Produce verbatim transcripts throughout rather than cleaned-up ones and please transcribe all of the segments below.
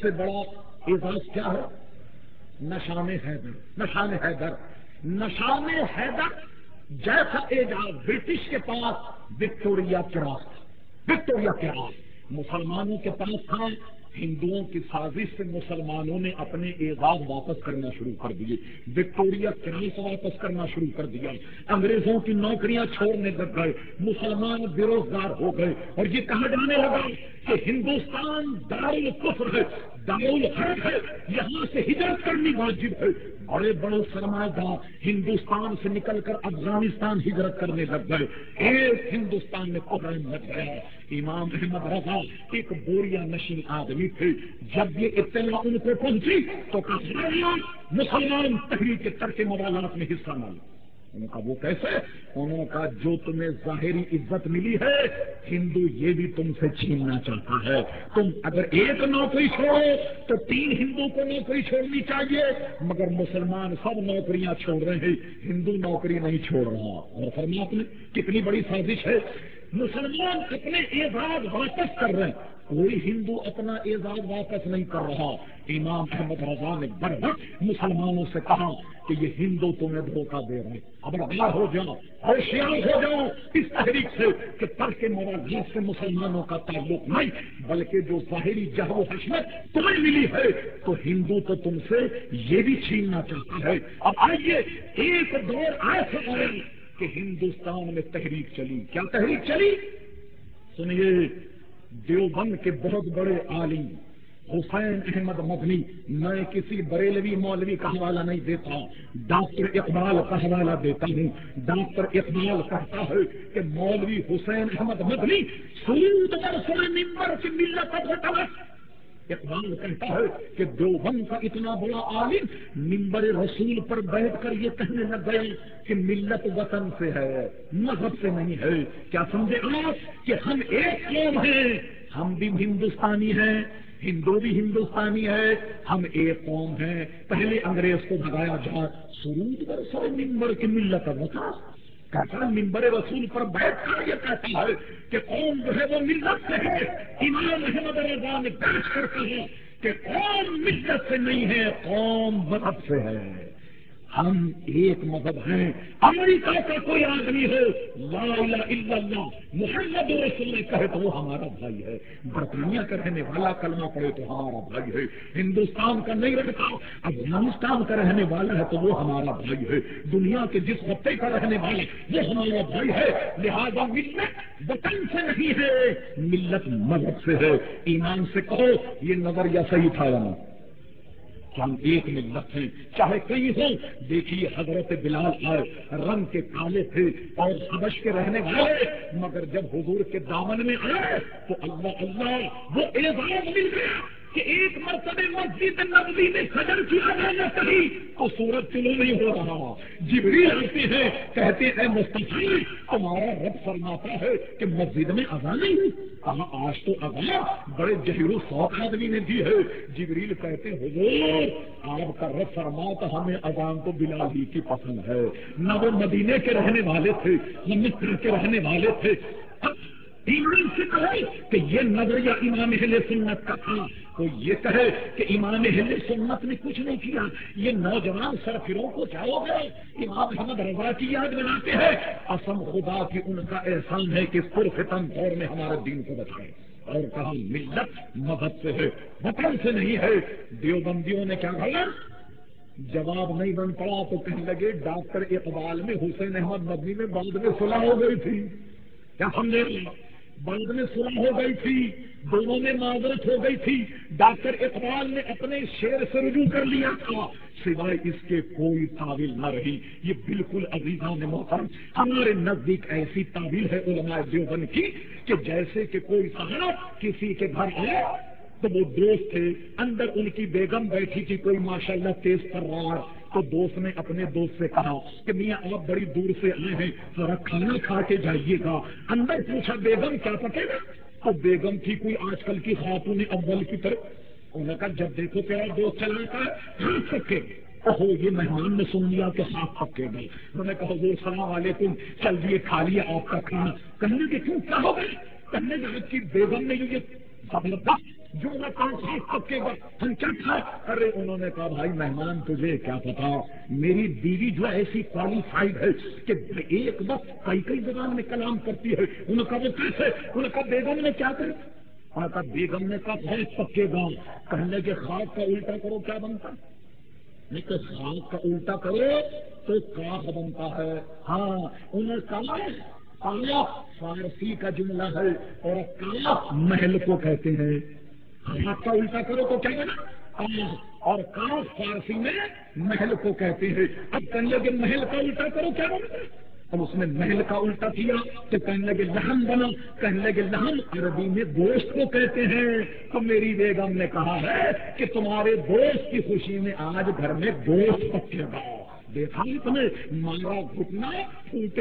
سے بڑا اعزاز کیا ہے؟ نشان حیدر. نشان حیدر نشان حیدر جیسا اعزاز برٹش کے پاس وکٹوریا کراس تھا. وکٹوریا کراس مسلمانوں کے پاس تھا. ہندوؤں کی سازش سے مسلمانوں نے اپنے اعزاز واپس کرنا شروع کر دیے. وکٹوریا کراس واپس کرنا شروع کر دیا. انگریزوں کی نوکریاں چھوڑنے لگ گئے. مسلمان بے روزگار ہو گئے اور یہ کہا جانے لگا کہ ہندوستان دارالکفر ہے, دارالحرب ہے, یہاں سے ہجرت کرنی واجب ہے. بڑے بڑے سرمایہ دار ہندوستان سے نکل کر افغانستان ہجرت کرنے لگ گئے. ایک ہندوستان میں کوہرام لگ گیا. امام احمد رضا ایک بوریا نشین آدمی تھے. جب یہ اطلاع ان کو پہنچی تو کہا مسلمان تحریک ترک موالات میں حصہ نہ لو. ان کا وہ کیسے؟ انہوں نے کہا جو تمہیں ظاہری عزت ملی ہے ہندو یہ بھی تم سے چھیننا چاہتا ہے. تم اگر ایک نوکری چھوڑو تو تین ہندو کو نوکری چھوڑنی چاہیے, مگر مسلمان سب نوکریاں چھوڑ رہے ہیں, ہندو نوکری نہیں چھوڑ رہا. اور فرمایا آپ نے کتنی بڑی سازش ہے. مسلمان اپنے اعزاز واپس کر رہے ہیں, کوئی ہندو اپنا اعزاز واپس نہیں کر رہا. امام احمد رضا نے بر وقت مسلمانوں سے کہا کہ یہ ہندو تمہیں دھوکہ دے رہے ہیں, خبردار ہو جاؤ, ہوشیار ہو جاؤ اس تحریک سے کہ ترک موالات سے مسلمانوں کا تعلق نہیں, بلکہ جو ظاہری جہو حشمت تمہیں ملی ہے تو ہندو تو تم سے یہ بھی چھیننا چاہتا ہے. اب آئیے ایک دور ایسا آیا کہ ہندوستان میں تحریک چلی. کیا تحریک چلی؟ سنیے, دیوبند کے بہت بڑے عالم حسین احمد مدنی, میں کسی بریلوی مولوی کا حوالہ نہیں دیتا, ڈاکٹر اقبال کا حوالہ دیتا ہوں. ڈاکٹر اقبال کہتا ہے کہ مولوی حسین احمد مدنی سرود برسر ممبر کی ملت فتوت. اقبال کہتا ہے کہ دیوبند کا اتنا بڑا عالم ممبر رسول پر بیٹھ کر یہ کہنے لگ گئے کہ ملت وطن سے ہے, مذہب سے نہیں ہے. کیا سمجھے آپ کہ ہم ایک قوم ہیں, ہم بھی ہندوستانی ہیں, ہندو بھی ہندوستانی ہے, ہم ایک قوم ہیں. پہلے انگریز کو بھگایا جائے. سرود برسر ممبر کی ملت وطن کہتا ہے, ممبر رسول پر بیٹھ کر یہ کہتا ہے کہ قوم جو ہے وہ ملت سے ہے. امام احمد رضا نے بیٹھ کر کہا کہ قوم ملت سے نہیں ہے, قوم مذہب سے ہے. ہم ایک مذہب ہیں. امریکہ کا کوئی آدمی ہو لا الہ الا اللہ محمد رسول اللہ کہے تو وہ ہمارا بھائی ہے. برطانیہ کا رہنے والا کلمہ پڑھے تو ہمارا بھائی ہے. ہندوستان کا نہیں رہتا, افغانستان کا رہنے والا ہے تو وہ ہمارا بھائی ہے. دنیا کے جس خطے کا رہنے والا وہ ہمارا بھائی ہے. لہذا ملت وطن سے نہیں ہے, ملت مذہب سے ہے. ایمان سے کہو یہ نظریہ صحیح تھا یا نہیں؟ ہم ایک ملت ہیں چاہے کئی ہو. دیکھیے حضرت بلال آئے, رنگ کے کالے تھے اور حبش کے رہنے والے, مگر جب حضور کے دامن میں آئے تو اللہ اللہ وہ اعزاز مل گیا کہ ایک مرتبہ مسجد نبوی میں فجر کی اذان کہی تو سورج طلوع نہیں ہو رہا. جبریل آتے ہیں کہتے ہیں مصطفی تمہارا رب فرماتا ہے کہ مسجد میں اذان نہیں ہوئی. کہا آج تو اذان بڑے جہیر و شوق آدمی نے دی ہے. جبریل کہتے حضور آپ کا رب فرماتا ہمیں اذان تو بلال ہی کی پسند ہے. نہ وہ مدینے کے رہنے والے تھے نہ مصر کے رہنے والے تھے. ایمان سے کہے کہ یہ نظریہ امام اہل سنت کا تھا, تو یہ کہے کہ امام اہل سنت نے کچھ نہیں کیا. یہ نوجوان سرفروں کو جاؤ گے امام احمد رضا کی یاد بناتے ہیں. قسم خدا کی ان کا احسان ہے کہ پرفتن دور میں ہمارے دین کو بچائے. اور کہا ملت مذہب سے ہے, وطن سے نہیں ہے. دیوبندیوں نے کیا کہا, جواب نہیں بن پڑا تو کہنے لگے ڈاکٹر اقبال میں حسین احمد مدنی میں بعد میں صلح ہو گئی تھی. کیا سمجھے, بعد میں صلح ہو گئی تھی, دونوں میں معذرت ہو گئی تھی. ڈاکٹر اقبال نے اپنے شعر سے رجوع کر لیا تھا, سوائے اس کے کوئی تعویل نہ رہی. یہ بالکل عزیزان محترم ہمارے نزدیک ایسی تعویل ہے علماء دیوبند کی کہ جیسے کہ کوئی صاحب کسی کے گھر آئے تو وہ دوست تھے, اندر ان کی بیگم بیٹھی تھی, کوئی ماشاءاللہ تیز کر رہا, تو دوست نے اپنے دوست سے کہا کہ میاں آپ بڑی دور سے آئے ہیں ذرا کھانا کھا کے جائیے گا. اندر پوچھا بیگم کیا پکے گا, تو بیگم تھی کوئی آج کل کی خاتون اول کی طرح. انہوں نے کہا جب دیکھو تیرا دوست چلا کا ہاتھ پکے. اوہو یہ مہمان نے سن لیا کہ ہاتھ پکے گا. انہوں نے کہا حضور السلام علیکم, چل دیے کھا لیا آپ کا کھانا. کہنے کہ کیوں کیا ہو گئے, کہنے کہ آپ کی بیگم نے یہ زبردست جو میں کام خاص پکے گا ہم کیا کھائے؟ ارے انہوں نے کہا بھائی مہمان تجھے کیا پتا، میری بیوی جو ایسی کوالیفائڈ ہے کہ ایک وقت کئی کئی زبان میں کلام کرتی ہے۔ انہوں نے کہا وہ کیسے؟ انہوں نے کہا بیگم نے کیا کرا؟ انہوں نے کہا بیگم نے کہا خاص پکے گا، کہنے کے خاص کا الٹا کرو کیا بنتا؟ نہیں کہ خاص کا الٹا کرو تو کاف بنتا ہے۔ ہاں انہوں نے کہا کاف فارسی کا جملہ ہے اور کاف محل کو کہتے ہیں، خاص کا الٹا کرو تو کیا بنا؟ اور کاف فارسی میں محل کو کہتے ہیں۔ اب کہنے لگے محل کا الٹا کرو کیا بنتا؟ اب اس نے محل کا الٹا کیا تو کہنے لگے لحم بنا، کہنے لگے لحم عربی میں گوشت کو کہتے ہیں۔ تو میری بیگم نے کہا ہے کہ تمہارے دوست کی خوشی میں آج گھر میں گوشت پکے گا۔ دیکھا تمہیں مارا گھٹنا پھوٹے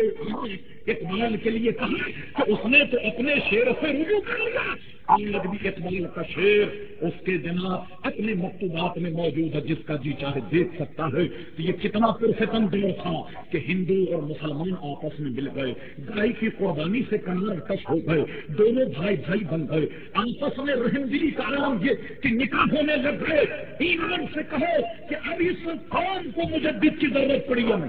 اقبال کے لیے کہا کہ اس نے تو اپنے شعر سے رجوع کر لیا۔ آج بھی اقبال کا شعر اس کے جناب اپنے مکتوبات میں موجود ہے، جس کا جی چاہے دیکھ سکتا ہے کہ یہ کتنا پرفتن دور تھا کہ ہندو اور مسلمان آپس میں مل گئے، گائے کی قربانی سے کنار کش ہو گئے، دونوں بھائی بھائی بن گئے، آپس میں رحم دلی کا عالم یہ کہ نکاح ہونے لگ گئے۔ ایمان سے کہو کہ اب اس قوم کو مجدد کی ضرورت پڑی ہمیں،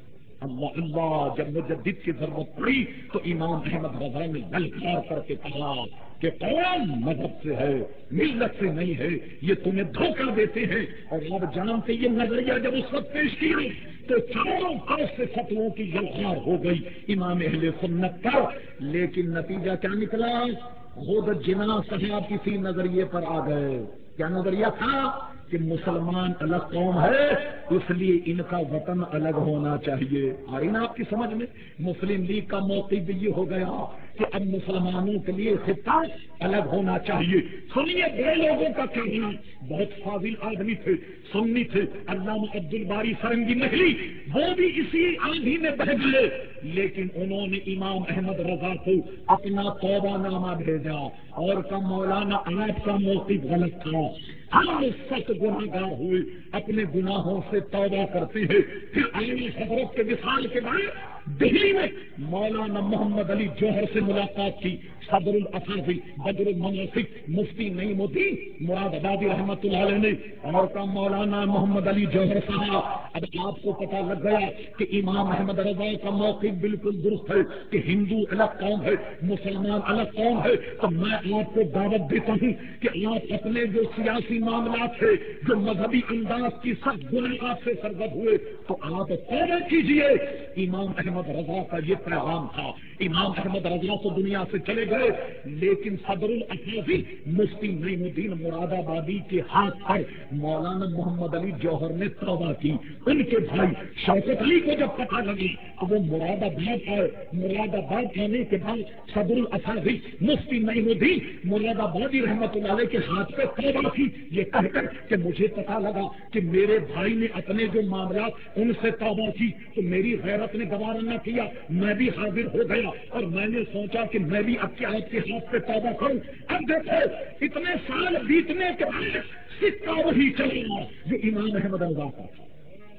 اللہ اللہ جب مجدد کی ضرورت پڑی تو امام احمد رضا نے للکار کر کے کہا کہ قوم مذہب سے ہے ملت سے نہیں ہے، یہ تمہیں دھوکہ دیتے ہیں۔ اور آپ جانتے یہ نظریہ جب اس وقت پیش کیا تو چاروں طرف سے فتووں کی للکار ہو گئی امام اہل سنت پر، لیکن نتیجہ کیا نکلا؟ خود جناح صاحب کسی نظریے پر آ گئے۔ کیا نظریہ تھا؟ کہ مسلمان الگ قوم ہے اس لیے ان کا وطن الگ ہونا چاہیے۔ آ رہی نا آپ کی سمجھ میں؟ مسلم لیگ کا موقف بھی یہ ہو گیا کہ اب مسلمانوں کے لیے خطہ الگ ہونا چاہیے۔ سنیے بڑے لوگوں کا کہنا، بہت فاضل آدمی تھے، سنی تھے، علامہ عبد الباری فرنگی محلی، وہ بھی اسی آندھی میں بہہ گئے، لیکن انہوں نے امام احمد رضا کو اپنا توبہ نامہ بھیجا اور کا مولانا آپ کا موقف غلط تھا، ہم سخت گناہ گار ہوئے، اپنے گناہوں سے توبہ کرتے ہیں۔ پھر اعلی حضرت کے وصال کے بعد دہلی میں مولانا محمد علی جوہر سے ملاقات کی، صدر الافاضل بدر المناسک مفتی نعیم الدین مراد آبادی رحمت اللہ علیہ نے، اور کا مولانا محمد علی جوہر صاحب، اب آپ کو پتہ لگ گیا کہ امام احمد رضا کا موقف بالکل درست ہے کہ ہندو الگ قوم ہے مسلمان الگ قوم ہے، تو میں آپ کو دعوت دیتا ہوں کہ آپ اپنے جو سیاسی معاملات تھے، جو مذہبی انداز کی سخت گناہ آپ سے سرزد ہوئے، تو آپ توبہ کیجیے۔ امام احمد رضا کا یہ پیغام تھا۔ امام احمد رضا تو دنیا سے چلے گئے، لیکن صدر الافاضل مفتی نعیم الدین مراد آبادی کے ہاتھ پر مولانا محمد علی جوہر نے توبہ کی۔ ان کے بھائی شوکت علی کو جب پتہ لگی تو وہ مراد آباد آئے، مراد آباد آنے کے بعد صدر الافاضل مفتی نعیم الدین مراد آبادی رحمت اللہ علیہ کے ہاتھ پہ توبہ کی، یہ کہہ کر کہ مجھے پتہ لگا کہ میرے بھائی نے اپنے جو معاملات ان سے توبہ کی تو میری غیرت نے گوارا نہ کیا، میں بھی حاضر ہو گیا اور میں نے سوچا کہ میں بھی اب کے آپ کے ہاتھ پہ توبہ کروں۔ اب دیکھو اتنے سال بیتنے کے بعد سکہ وہی چلا جو امام احمد رضا کا تھا،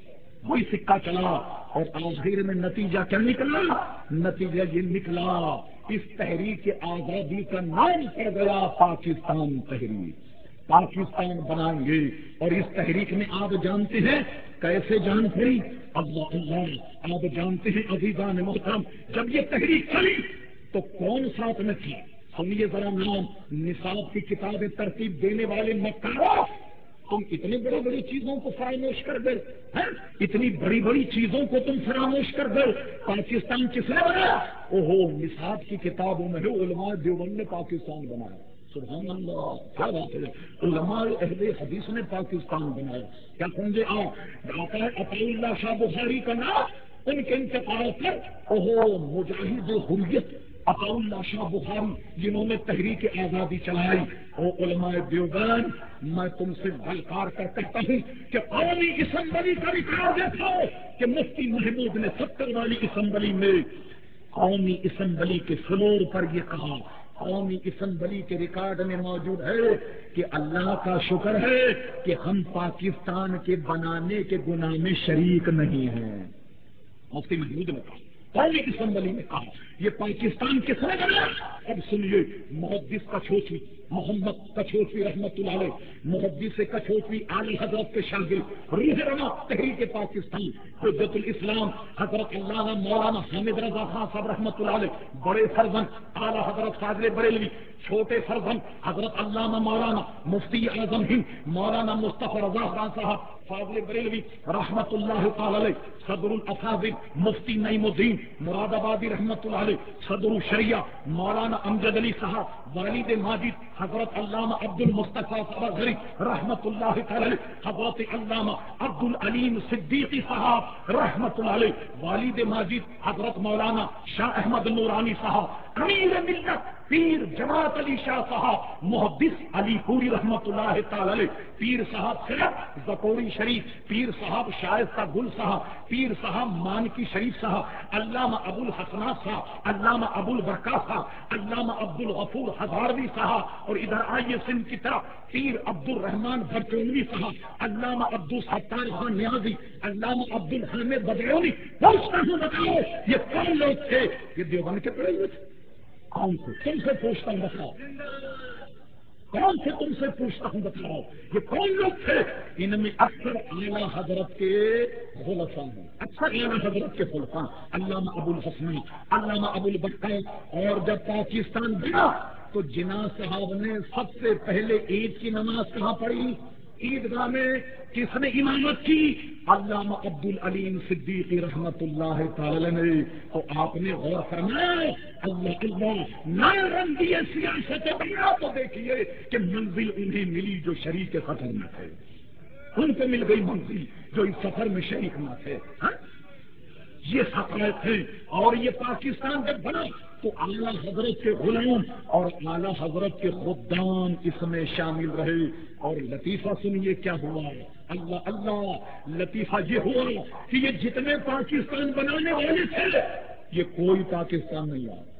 وہی سکہ چلا، اور آخر میں نتیجہ کیا نکلا؟ نتیجہ یہ نکلا اس تحریک آزادی کا نام پڑ گیا پاکستان تحریک، پاکستان بنائیں گے۔ اور اس تحریک میں آپ جانتے ہیں کیسے جان پڑی؟ اللہ اللہ آپ جانتے ہیں عزیزان محترم، جب یہ تحریک چلی تو کون ساتھ میں تھی؟ سنیے ذرا نام، نصاب کی کتابیں ترتیب دینے والے مکاروں، تم اتنی بڑی بڑی چیزوں کو فراموش کر گئے، اتنی بڑی بڑی چیزوں کو تم فراموش کر گئے۔ پاکستان کس نے بنایا؟ اوہو نصاب کی کتابوں میں علماء دیوبند نے پاکستان بنایا، سبحان اللہ کیا بات ہے، علماء اہل حدیث نے پاکستان بنایا۔ کیا سمجھے آپ؟ آتا ہے عطا اللہ شاہ بخاری کا نام، ان کے انتقال پر اوہو مجاہد حریت عطا اللہ شاہ بخاری جنہوں نے تحریک آزادی چلائی، او علماء دیوبند میں تم سے بلکار کر کہتا ہوں کہ قومی اسمبلی کا ریکارڈ دیکھو کہ مفتی محمود نے ستر والی اسمبلی میں قومی اسمبلی کے فلور پر یہ کہا، قومی اسمبلی کے ریکارڈ میں موجود ہے کہ اللہ کا شکر ہے کہ ہم پاکستان کے بنانے کے گناہ میں شریک نہیں ہیں۔ مفتی محمود نے کہا، قومی اسمبلی میں کہا، یہ پاکستان کس نے بنایا؟ اب سنیے محدث کا سوچی محمد کچھوٹوی رحمت اللہ علیہ محدث کچھوٹوی اعلی حضرت کے شاگرد روح رواں تحریک پاکستان حجت الاسلام حضرت علامہ مولانا حامد رضا خان صاحب رحمت اللہ علیہ بڑے فرزند اعلی حضرت فاضل بریلوی، چھوٹے فرزند حضرت علامہ مولانا مفتی اعظم ہند مولانا مصطفی رضا خان صاحب فاضل بریلوی رحمت اللہ تعالی علیہ، صدر الافاضل مفتی نعیم الدین مراد آبادی رحمت اللہ علیہ، صدر الشریعہ مولانا امجد علی صاحب، والد ماجد حضرت علامہ عبد المصطفیٰ صاحب رحمت اللہ تعالی علیہ، حضرت علامہ عبد العلیم صدیقی صاحب رحمت اللہ علیہ، والد ماجد حضرت مولانا شاہ احمد نورانی صاحب، امیر ملت پیر جماعت علی شاہ صاحب محدث علی پوری رحمت اللہ تعالی علیہ، پیر صاحب سید زکوری شریف، پیر صاحب شائستہ گل صاحب، پیر صاحب مانکی شریف صاحب، علامہ ابو الحسنات صاحب، علامہ ابو البرکات صاحب، علامہ عبد الغفور ہزاروی صاحب، اور ادھر آئیے سندھ کی طرف پیر عبد الرحمان بھرچونوی صاحب، علامہ عبد الستار خان نیازی، علامہ عبد الحامد بدرونی۔ پوچھتا ہوں بتاؤ یہ کون لوگ تھے؟ یہ دیوبند کے پڑے ہوئے تھے؟ کون سے؟ تم سے پوچھتا ہوں بتاؤ، کون سے تم سے پوچھتا ہوں بتاؤ یہ کون لوگ تھے؟ ان میں اکثر اعلیٰ حضرت کے خلفاء ہیں، اکثر اعلیٰ حضرت کے خلفاء، علامہ ابو الحسن، علامہ ابو البرکات۔ اور جب پاکستان بنا تو جناح صاحب نے سب سے پہلے عید کی نماز کہاں پڑھی؟ عیدگاہ میں۔ کس نے امامت کی؟ علامہ عبد العلیم صدیقی رحمت اللہ تعالی نے۔ تو آپ نے غور فرمایا اللہ اللہ نہ رنگی سیاست بنا تو دیکھیے کہ منزل انہیں ملی جو شریک سفر میں تھے، ان کو مل گئی منزل جو اس سفر میں شریک نہ تھے۔ ہاں؟ یہ سفر تھے۔ اور یہ پاکستان جب بنا تو اعلیٰ حضرت کے غلام اور اعلیٰ حضرت کے خدام اس میں شامل رہے۔ اور لطیفہ سنیے کیا ہوا، اللہ اللہ لطیفہ یہ ہوا کہ یہ جتنے پاکستان بنانے والے تھے یہ کوئی پاکستان نہیں آیا،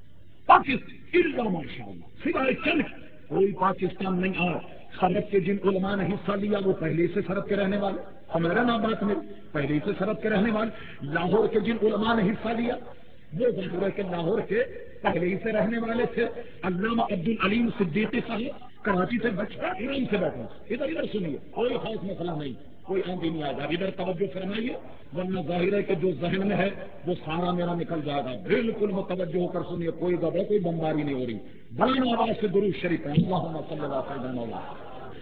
پاکستان ماشاء اللہ سوائے چند کوئی پاکستان نہیں آیا۔ سرحد کے جن علماء نے حصہ لیا وہ پہلے سے سرحد کے رہنے والے، ہمارا نام بات میں پہلے سے سرحد کے رہنے والے۔ لاہور کے جن علماء نے حصہ لیا وہ ظاہر ہے کہ لاہور کے پہلے ہی سے رہنے والے تھے۔ علامہ عبد العلیم صدیقی صاحب کراچی سے بچہ ایران سے بیٹھے، ادھر ادھر سنیے، کوئی خاص مسئلہ نہیں، کوئی آندھی نہیں آئے گا، ادھر توجہ فرمائیے ورنہ ظاہر ہے کہ جو ذہن میں ہے وہ سارا میرا نکل جائے گا۔ بالکل متوجہ ہو کر سنیے، کوئی گھبرا کوئی بمباری نہیں ہو رہی، بڑی آواز سے درود شریف ہے اللہم صلی اللہ علیہ وسلم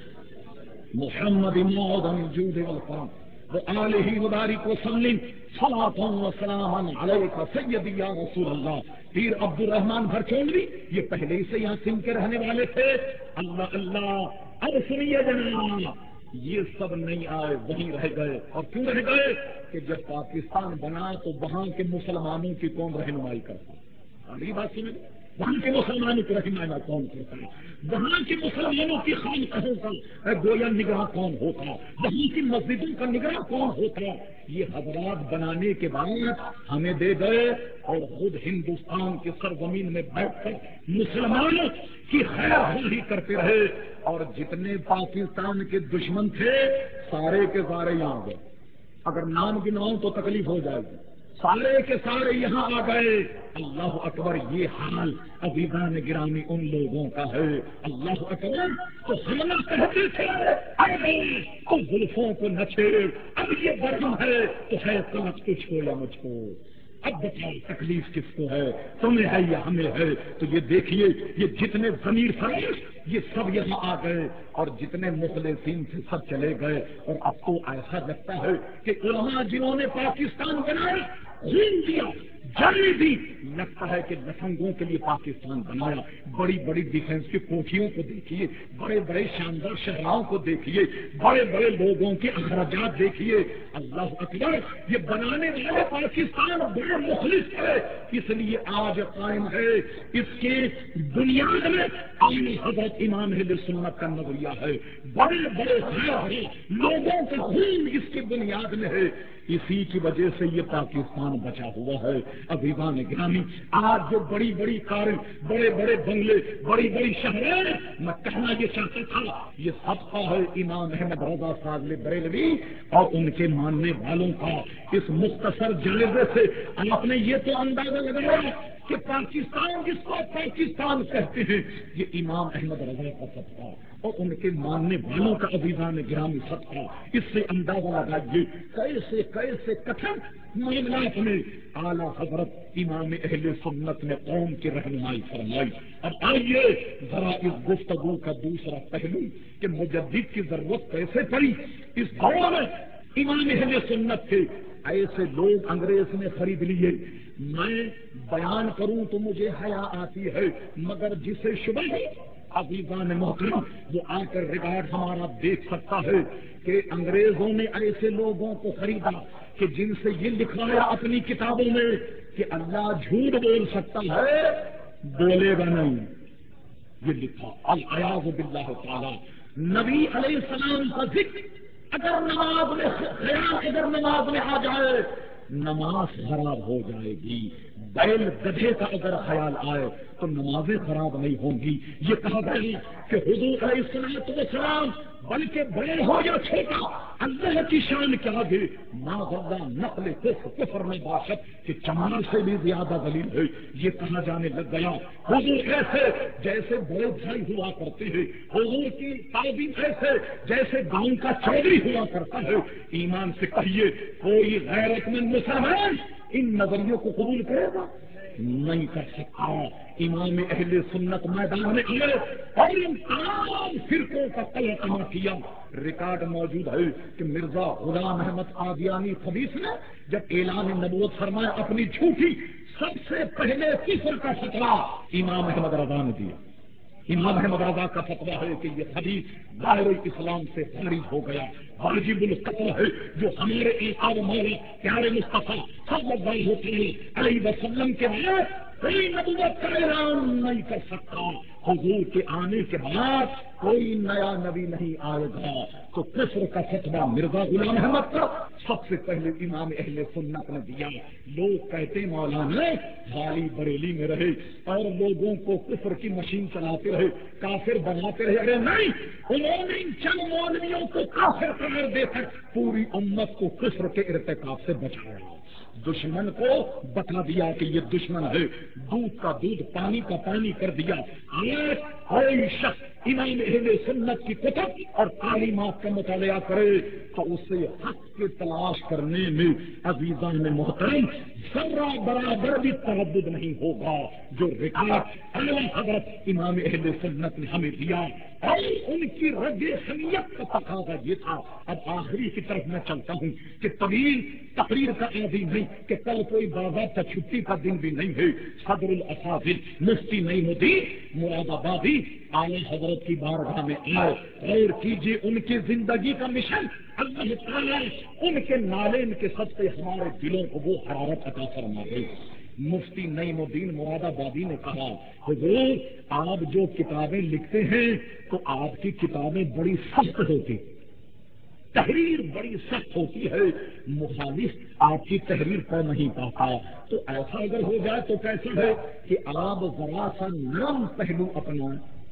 محمد معظم الجود والکرم وآلہ وبارک وسلم صلاۃ وسلام علیک سیدی یا رسول اللہ۔ پیر عبد الرحمان بھرچونوی یہ پہلے ہی سے یہاں سندھ کے رہنے والے تھے۔ اللہ اللہ اب سنیے جناب، یہ سب نہیں آئے، وہیں رہ گئے۔ اور کیوں رہ گئے؟ کہ جب پاکستان بنا تو وہاں کے مسلمانوں کی کون رہنمائی کرتا؟ ابھی بات سنیں، وہاں کے مسلمانوں کی رہنمائی کون کرتا ہے؟ وہاں کے مسلمانوں کی خانقاہوں کا گویا نگراں کون ہوتا؟ وہاں کی مسجدوں کا نگراں کون ہوتا؟ یہ حضرات بنانے کے بعد ہمیں دے گئے اور خود ہندوستان کی سرزمین میں بیٹھ کر مسلمانوں کی خیر خواہی کرتے رہے۔ اور جتنے پاکستان کے دشمن تھے سارے کے سارے یہاں گئے، اگر نام گناؤں تو تکلیف ہو جائے گی، سارے کے سارے یہاں آ گئے۔ اللہ اکبر، یہ حال عزیزان گرامی ان لوگوں کا ہے۔ اللہ اکبر، تو ہم نہ کہتے تھے تو زلفوں کو نہ چھیڑ، اب یہ برہم ہے تو ہے سمجھ تجھ کو یا مجھ کو، اب بتاؤ تکلیف کس کو ہے، تمہیں ہے یا ہمیں ہے؟ تو یہ دیکھیے یہ جتنے ضمیر فروش یہ سب یہاں آ گئے اور جتنے مخلصین تھے سب چلے گئے۔ اور اب تو ایسا لگتا ہے کہ علماء جنہوں نے پاکستان بنایا، خون دیا، جان دی، لگتا ہے کہ لفنگوں کے لیے پاکستان بنایا۔ بڑی بڑی ڈیفینس کی کوٹھیوں کو دیکھیے، بڑے بڑے شاندار شہراؤں کو دیکھیے، بڑے بڑے لوگوں کے اخراجات دیکھیے۔ اللہ اکبر، یہ بنانے والے پاکستان بڑے مخلص ہے، اس لیے آج قائم ہے۔ اس کے بنیاد میں اعلی حضرت امام اہل سنت کا نظریہ ہے، بڑے بڑے بڑے لوگوں کا خون اس کی بنیاد میں ہے، اسی کی وجہ سے یہ پاکستان بچا ہوا ہے۔ عزیزان گرامی، آج جو بڑی بڑی کاریں، بڑے بڑے بنگلے، بڑی بڑی شہریں، میں کہنا یہ چاہتا تھا یہ سب کا ہے امام احمد رضا فاضل بریلوی اور ان کے ماننے والوں کا۔ اس مختصر جائزے سے آپ نے یہ تو اندازہ لگایا کہ پاکستان جس کو پاکستان کہتے ہیں یہ امام احمد رضا کا صدقہ اور ان کے ماننے والوں کا عزیزان گرامی صدقہ. اس سے اندازہ لگائیے کیسے کیسے کٹھن معاملات میں اعلیٰ حضرت امام اہل سنت نے قوم کی رہنمائی فرمائی. اب آئیے ذرا اس گفتگو کا دوسرا پہلو کہ مجدد کی ضرورت کیسے پڑی. اس دور میں امام اہل سنت کے ایسے لوگ انگریز نے خرید لیے. میں بیان کروں تو مجھے حیا آتی ہے مگر جسے شبہ ہے عزیزان محترم وہ آ کر ریکارڈ ہمارا دیکھ سکتا ہے کہ انگریزوں نے ایسے لوگوں کو خریدا کہ جن سے یہ لکھوایا اپنی کتابوں میں کہ اللہ جھوٹ بول سکتا ہے بولے گا نہیں. یہ لکھا الیاذ باللہ تعالی. نبی علیہ السلام کا ذکر اگر نماز میں خیال اگر نماز میں آ جائے نماز خراب ہو جائے گی. بیل گدھے کا اگر خیال آئے تو نمازیں خراب نہیں ہوں گی. یہ کہا گیا کہ حضور علیہ الصلوۃ والسلام بلکہ بڑے ہو یا چھوٹا اللہ کی شان کیا آگے معاذ اللہ نقل کفر میں باشد کہ چمڑ سے بھی زیادہ دلیل ہے. یہ کہا جانے لگ گیا حضور ایسے جیسے بڑے بھائی ہوا کرتے ہیں. حضور کی تعظیم ایسے جیسے گاؤں کا چودھری ہوا کرتا ہے. ایمان سے کہیے کوئی غیرت مند مسلمان ان نظریوں کو قبول کرے گا نہیں کر سکتا. امام اہل سنت میدان میں آئے اور ان تمام فرقوں کا تلقمہ کیا. ریکارڈ موجود ہے کہ مرزا غلام احمد قادیانی خبیث نے جب اعلان نبوت فرمایا اپنی جھوٹی سب سے پہلے کفر کا فتویٰ امام احمد رضا نے دیا. امام احمد رضا کا فتویٰ ہے کہ یہ حدیث ظاہر اسلام سے خارج ہو گیا. واجب القتل ہے جو ہمارے آقا و مولا پیارے مصطفیٰ صلی اللہ علیہ وسلم کے بعد کوئی نبوت کا اعلان نہیں کر سکتا. حضور کے آنے کے بعد کوئی نیا نبی نہیں آئے گا. تو کفر کا فتویٰ مرزا غلام احمد کا سب سے پہلے امام اہل سنت نے دیا. لوگ کہتے مولانا حالی بریلی میں رہے اور لوگوں کو کفر کی مشین چلاتے رہے کافر بناتے رہے. ارے نہیں, انہوں نے ان چند مولویوں کو کافر قرار دے کر پوری امت کو کفر کے ارتکاب سے بچایا. دشمن کو بتا دیا کہ یہ دشمن ہے, دودھ کا دودھ پانی کا پانی کر دیا. آج کوئی شخص امام اہل سنت کی کتب اور تعلیمات کا مطالعہ کرے تو اسے حق کی تلاش کرنے میں عزیزان محترم ذرہ برابر بھی تردد نہیں ہوگا. جو ریکارڈ اعلیٰ حضرت امام اہل سنت نے ہمیں دیا اور ان کی رد حمیت کا تقاضا یہ تھا. اب آخری کی طرف میں چلتا ہوں کہ طویل تقریر کا عادی نہیں کہ کل کوئی باضابطہ چھٹی کا دن بھی نہیں ہے. صدر الاساتذہ مفتی نعیم الدین مراد آبادی اعلیٰ حضرت کی بارگاہ میں آئے. غور کیجیے ان کی زندگی کا مشن اللہ تعالیٰ ان کے نالین کے صدقے ہمارے دلوں کو وہ حرارت عطا فرما دے. مفتی نعیم الدین مراد آبادی نے کہا حضور آپ جو کتابیں لکھتے ہیں تو آپ کی کتابیں بڑی سخت ہوتی, تحریر بڑی سخت ہوتی ہے, مخالف آپ کی تحریر پڑھ نہیں پاتا. تو ایسا اگر ہو جائے تو کیسا ہے کہ آپ ذرا سا نرم پہلو اپنا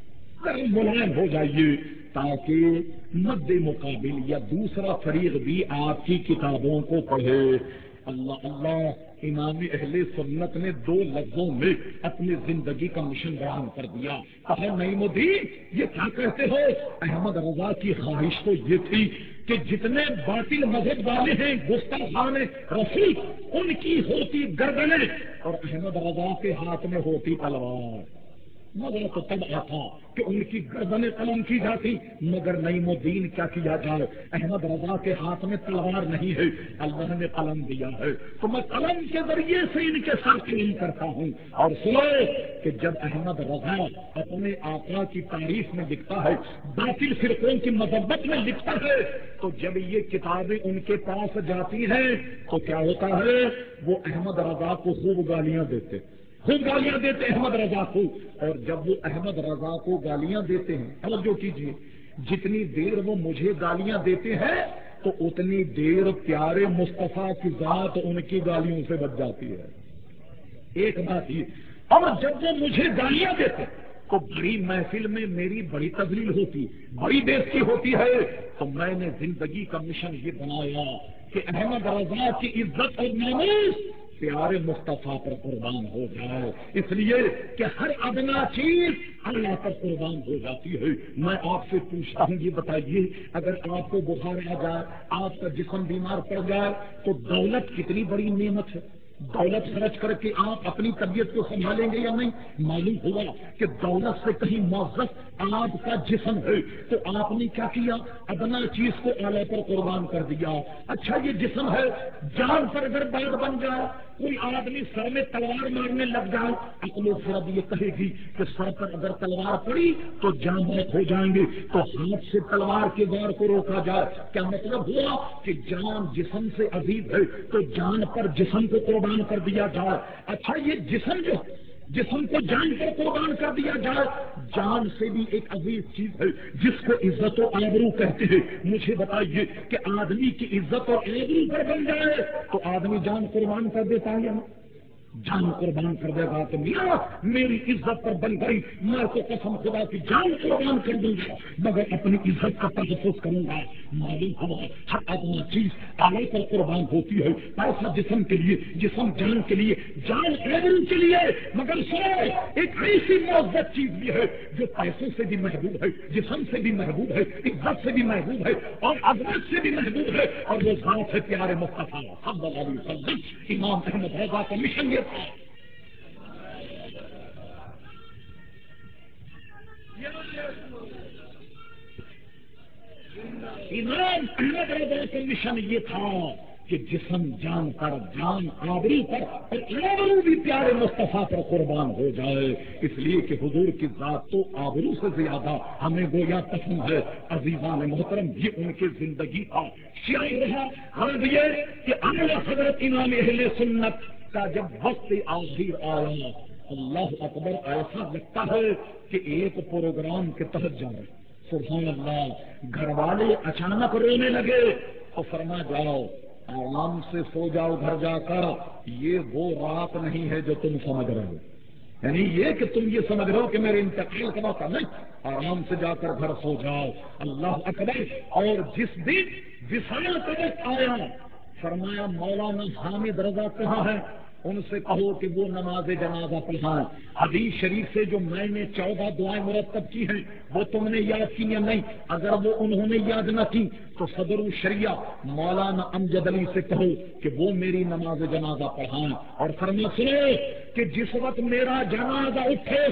ملائم ہو جائیے تاکہ مد مقابل یا دوسرا فریق بھی آپ کی کتابوں کو پڑھے. اللہ اللہ امام اہل سنت نے دو لفظوں میں اپنی زندگی کا مشن بیان کر دیا. کہا نعیم الدین یہ کیا کہتے ہو؟ احمد رضا کی خواہش تو یہ تھی کہ جتنے باطل مذہب والے ہیں گستاخان رسول ان کی ہوتی گردنیں اور احمد رضا کے ہاتھ میں ہوتی تلوار. مگر تو تب آتا کہ ان کی گردنیں قلم کی جاتی. مگر نعیم الدین کیا کیا جائے, احمد رضا کے ہاتھ میں تلوار نہیں ہے, اللہ نے قلم دیا ہے تو میں قلم کے ذریعے سے ان کے ساتھ نہیں کرتا ہوں. اور سنو کہ جب احمد رضا اپنے آقا کی تعریف میں لکھتا ہے, باطل فرقوں کی مذمت میں لکھتا ہے, تو جب یہ کتابیں ان کے پاس جاتی ہیں تو کیا ہوتا ہے, وہ احمد رضا کو خوب گالیاں دیتے خوب گالیاں دیتے احمد رضا کو. اور جب وہ احمد رضا کو گالیاں دیتے ہیں, توجہ کیجیے, جتنی دیر وہ مجھے گالیاں دیتے ہیں تو اتنی دیر پیارے مصطفیٰ کی ذات ان کی گالیوں سے بچ جاتی ہے. ایک بات یہ, اور جب وہ مجھے گالیاں دیتے تو بڑی محفل میں میری بڑی تذلیل ہوتی, بڑی بےزتی ہوتی ہے. تو میں نے زندگی کا مشن یہ بنایا کہ احمد رضا کی عزت اور ناموس پیارے مصطفیٰ پر قربان ہو جائے، اس لیے کہ ہر ادنا چیز اللہ پر قربان ہو جاتی ہے۔ میں آپ سے پوچھتا ہوں، یہ بتائیے اگر آپ کو بخار آ جائے، آپ کا جسم بیمار پڑ جائے تو دولت کتنی بڑی نعمت ہے، دولت خرچ کر کے آپ اپنی طبیعت کو سنبھالیں گے یا نہیں؟ معلوم ہوا کہ دولت سے کہیں معزز آپ کا جسم ہے تو آپ نے کیا کیا، ادنا چیز کو اعلیٰ پر قربان کر دیا۔ اچھا یہ جسم ہے، جان پر اگر بات بن جائے، کوئی آدمی سر میں تلوار مارنے لگ جائے، عقل و خرد یہ کہے گی کہ سر پر اگر تلوار پڑی تو جان بحق ہو جائیں گے، تو ہاتھ سے تلوار کے وار کو روکا جائے۔ کیا مطلب ہوا کہ جان جسم سے عزیز ہے تو جان پر جسم کو قربان کر دیا جائے۔ اچھا یہ جسم جو جسم کو جان پر قربان کر دیا جائے، جان سے بھی ایک عزیز چیز ہے جس کو عزت و آبرو کہتے ہیں۔ مجھے بتائیے کہ آدمی کی عزت اور آبرو پر بن جائے تو آدمی جان قربان کر دیتا ہے یا نہیں؟ جان قربان کر دے گا کہ میاں میری عزت پر بن گئی، میں تو قسم خدا کی جان قربان کر دوں گا مگر اپنی عزت کا تحفظ کروں گا۔ معلوم ہوا ہر آدمی چیز آلے پر قربان ہوتی ہے، پیسہ جسم کے لیے، جسم جان کے لیے، جان آبرو کے لیے، مگر سنو ایک ایسی معزز چیز بھی ہے جو پیسوں سے بھی محبوب ہے، جسم سے بھی محبوب ہے، عزت سے بھی محبوب ہے اور عظمت سے بھی محبوب ہے، اور وہ ذات ہے پیارے مصطفیٰ صلی اللہ علیہ وسلم۔ امام احمد رضا کا مشن یہ تھا، امام احمد رضا کا مشن یہ تھا کہ جسم جان پر، جان آبرو پر، اور آبرو بھی پیارے مصطفیٰ پر قربان ہو جائے، اس لیے کہ حضور کی ذات تو آبرو سے زیادہ ہمیں گویا پسند ہے۔ عزیزان محترم، یہ ان کی زندگی تھا، شعر رہا۔ ہم یہ کہ اعلیٰ حضرت امام اہل سنت کا جب وقت آخر آیا، اللہ اکبر، ایسا لگتا ہے کہ ایک پروگرام کے تحت جا رہے، سبحان اللہ۔ گھر والے اچانک رونے لگے تو فرما جاؤ، آرام سے سو جاؤ گھر جا کر، یہ وہ رات نہیں ہے جو تم سمجھ رہے ہو، یعنی یہ کہ تم یہ سمجھ رہے ہو کہ میرے انتقال کا موقع نہیں، آرام سے جا کر گھر سو جاؤ۔ اللہ اکبر۔ اور جس دن وصال کا وقت آیا، فرمایا مولانا حامد رضا کہاں ہے، ان سے کہو کہ وہ نماز جنازہ پڑھائیں۔ حدیث شریف سے جو میں نے چودہ دعائیں مرتب کی ہیں وہ تم نے یاد کی یا نہیں؟ اگر وہ انہوں نے یاد نہ کی تو صدر الشریعہ مولانا امجد علی سے کہو کہ وہ میری نماز جنازہ پڑھائیں، اور فرما سنو کہ جس وقت میرا جنازہ اٹھے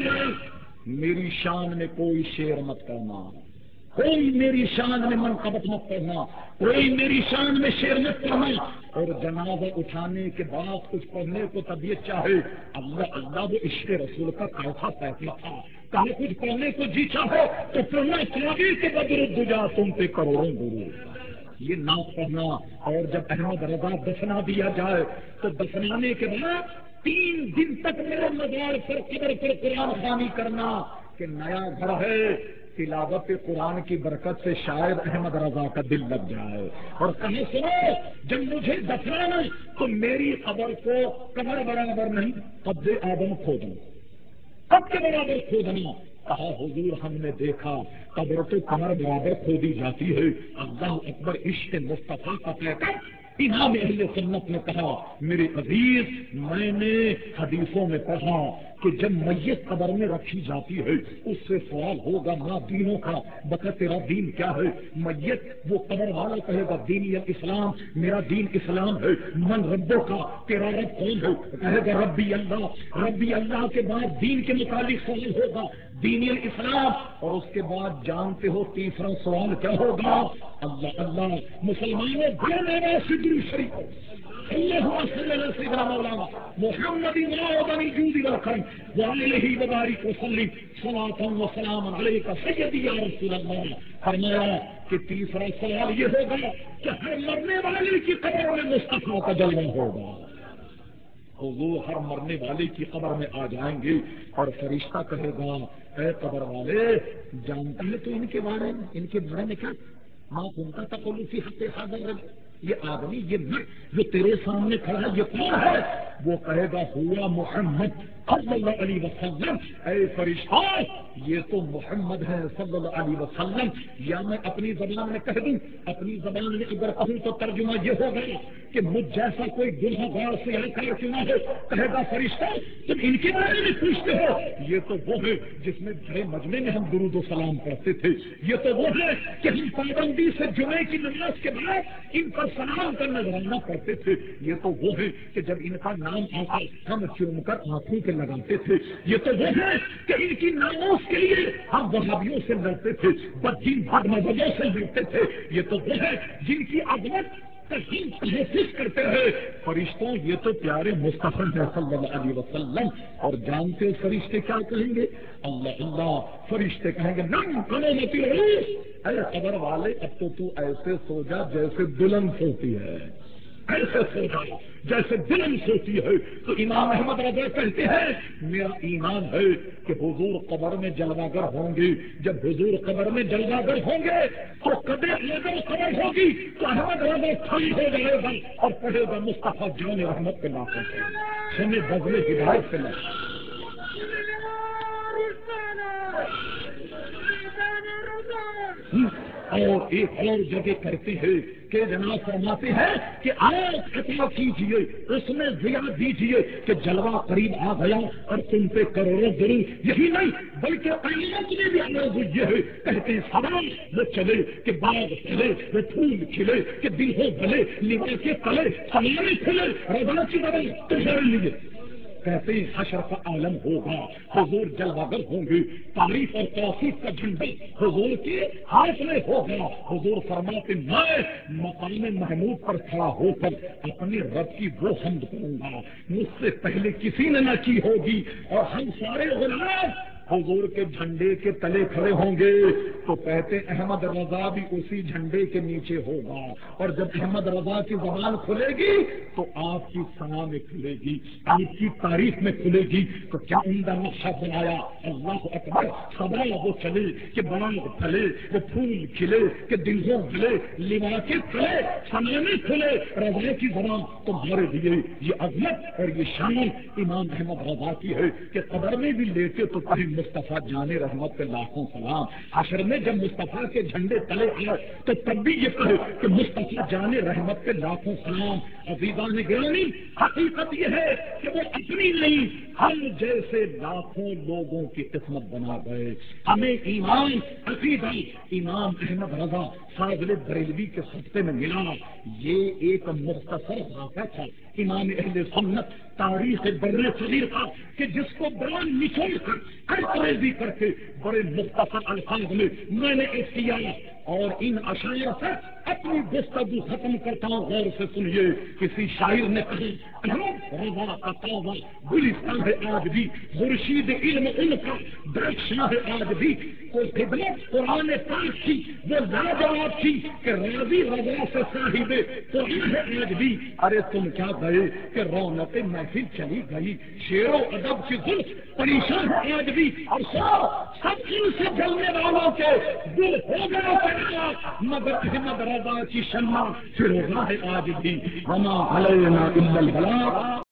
میری شان میں کوئی شعر مت کرنا، کوئی میری شان میں منقبت مت کرنا، کوئی میری شان میں شعر مت کرنا، اور جنازہ اٹھانے کے بعد کچھ پڑھنے کو طبیعت چاہے، اللہ اللہ وہ عشق رسول کا کیسا فیصلہ تھا، کہیں کچھ پڑھنے کو جی چاہو تو پڑھنا چاہیے کہ بدر دجا تم پہ کروڑوں درود، یہ نہ پڑھنا۔ اور جب احمد رضا دفنا دیا جائے تو دفنانے کے بعد تین دن تک میرے مزار پر قبر پر قرآن خوانی کرنا کہ نیا گھر ہے، تلاوت قرآن کی برکت سے شاید احمد رضا کا دل لگ جائے، اور کہیں سنو جب مجھے دفنانا تو میری قبر کو قبر برابر نہیں قد آدم کھودنا، قد کے برابر کھودنا۔ کہا حضور ہم نے دیکھا قبر تو قبر برابر کھودی جاتی ہے۔ اللہ اکبر، عشق مصطفیٰ کا پیغام۔ امام اہل سنت نے کہا میرے عزیز، میں نے حدیثوں میں پڑھا کہ جب میت قبر میں رکھی جاتی ہے اس سے سوال ہوگا ماں دینوں کا، بتا تیرا دین کیا ہے؟ میت وہ قبر والا کہے گا دینی اسلام، میرا دین اسلام ہے۔ من ربوں کا، تیرا رب کون ہے؟ کہے گا ربی اللہ۔ ربی اللہ کے بعد دین کے متعلق سوال ہوگا دینی اسلام، اور اس کے بعد جانتے ہو تیسرا سوال کیا ہوگا؟ اللہ اللہ مسلمانوں شریف اللہ سیدنا مولانا محمد وعلیہ وبارک وسلم صلاۃ و سلام علیک سیدی یا رسول اللہ۔ فرمایا کہ تیسرا سوال یہ ہوگا کہ ہر مرنے والے کی قبر میں مصطفیٰ کا جلوہ ہوگا، حضور ہر مرنے والے کی قبر میں آ جائیں گے اور فرشتہ کہے گا اے قبر والے جانتے ہیں تو ان کے بارے میں ان کے بارے میں کیا ماں کنتا تقول فی حق حاضر، یہ آدمی یہ میں جو تیرے سامنے کھڑا ہے یہ کون ہے؟ وہ کہے گا ہوا محمد صلی اللہ علیہ وسلم، اے فرشتہ یہ تو محمد ہے صلی اللہ علیہ وسلم. یا میں اپنی زبان میں کہہ دوں، اپنی زبان میں اگر کہوں تو ترجمہ یہ ہوگا کہ مجھ جیسا کوئی گنہگار سے انکار کیوں نہ ہو، کہے گا فرشتہ تم ان کے بارے میں پوچھتے ہو، یہ تو وہ ہے جس میں بڑے مجمع میں ہم درود و سلام پڑھتے تھے، یہ تو وہ ہے کہ ہم پابندی سے جمعے کی نماز کے بعد ان پر سلام کا نذرانہ پڑھتے تھے، یہ تو وہ ہے کہ جب ان کا نام آتا ہم چوم کر آنکھوں پہ لگاتے تھے، یہ تو وہ ہے کہ ان کی ناموس کے لیے ہم وہابیوں سے لڑتے تھے، بدین بد مذہبوں سے لڑتے تھے، یہ تو وہ ہے جن کی عظمت تحفظ کرتے ہیں. فرشتوں یہ تو پیارے مصطفیٰ ہے صلی اللہ علیہ وسلم. اور جانتے فرشتے کیا کہیں گے؟ اللہ اللہ، فرشتے کہیں گے نم قنومتی روح، اے قبر والے اب تو تو ایسے سو جا جیسے دلہن سوتی ہے، ایسے سو جا جیسے دلہن سوتی ہے. تو امام احمد رضا کہتے ہیں میرا ایمان ہے کہ حضور قبر میں جلوہ ہوں گے، جب حضور قبر میں جلوہ ہوں گے تو قدر اگر قبر ہوگی تو احمد رضا کھڑی ہو جائے گا اور کہے گا مصطفیٰ جان رحمت کے نام پر ہمیں بدلے ہدایت کے نام. اور ایک اور جگہ کرتے ہیں کہ جناب فرماتے ہیں کہ آج عطا کیجیے، اس میں ضیا دیجیے کہ جلوہ قریب آ گیا اور تم پہ کروڑوں ضرور. یہی نہیں بلکہ قیامت میں بھی آواز یہ ہے، کہتے ہیں سلام وہ چلے کہ باغ چلے، وہ پھول کھلے کہ دل ہو بھلے، لباس کے تلے سلامی کھلے، رضا کی دوائی تمہارے لیے. کہتے ہیں حشر کا عالم ہوگا، حضور جلوگر ہوں گے، تعریف اور توصیف کا جھنڈا حضور کے ہاتھ میں ہوگا. حضور فرماتے میں مقام محمود پر کھڑا ہو کر اپنے رب کی وہ حمد کروں گا مجھ سے پہلے کسی نے نہ کی ہوگی، اور ہم سارے غلام حضور کے جھنڈے کے تلے کھڑے ہوں گے. تو کہتے احمد رضا بھی اسی جھنڈے کے نیچے ہوگا، اور جب احمد رضا کی زبان کھلے گی تو آپ کی ثنا میں کھلے گی، آپ کی تعریف میں کھلے گی. تو کیا عمدہ نقشہ بنایا، اللہ اکبر. سبا وہ چلے کہ باغ پھلے، وہ پھول کھلے کہ دلوں کھلے، لباسے کھلے سمانے کھلے، رضا کی زبان تمہارے لیے. یہ عظمت اور یہ شان امام احمد رضا کی ہے کہ قبر میں بھی لیتے تو کہیں مصطفیٰ جان رحمت کے لاکھوں سلام. حشر میں جب مصطفیٰ کے جھنڈے تلے آئے تو تب بھی یہ کہے کہ مصطفیٰ جان رحمت کے لاکھوں سلام. عزیزان گرامی، حقیقت یہ ہے کہ وہ اپنی نہیں ہم جیسے لاکھوں لوگوں کی قسمت بنا گئے. ہمیں ایمان عقیدہ امام احمد رضا فاضل بریلوی کے خطے میں ملا. یہ ایک مختصر واقعہ تھا امام اہل سنت تاریخ بر صغیر کا کہ جس کو بڑا نچوڑ کر ریزی کر کے بڑے مختصر الفاظ میں میں نے اس کیا. اور ان اشعار سے اپنی گفتگو ختم کرتا ہوں، غور سے سنیے. کسی شاعر نے کہا احمد رضا کا توبہ گلستان ہے آج بھی، خورشید علم ان کا درخشاں ہے آج بھی. کوئی خدمت قرآن پاک کی وہ لاجواب تھی کہ راضی رضا سے صاحب قرآن ہے آج بھی. ارے تم کیا گئے کہ رونق محفل چلی گئی، شعر و ادب کی زلف پریشان ہے آج بھی. اور سب ان سے جلنے والوں کے دل ہو گیا پیدا، مگر احمد رضا کی شمع فروغا ہے آج بھی. وما علینا الا البلاغ.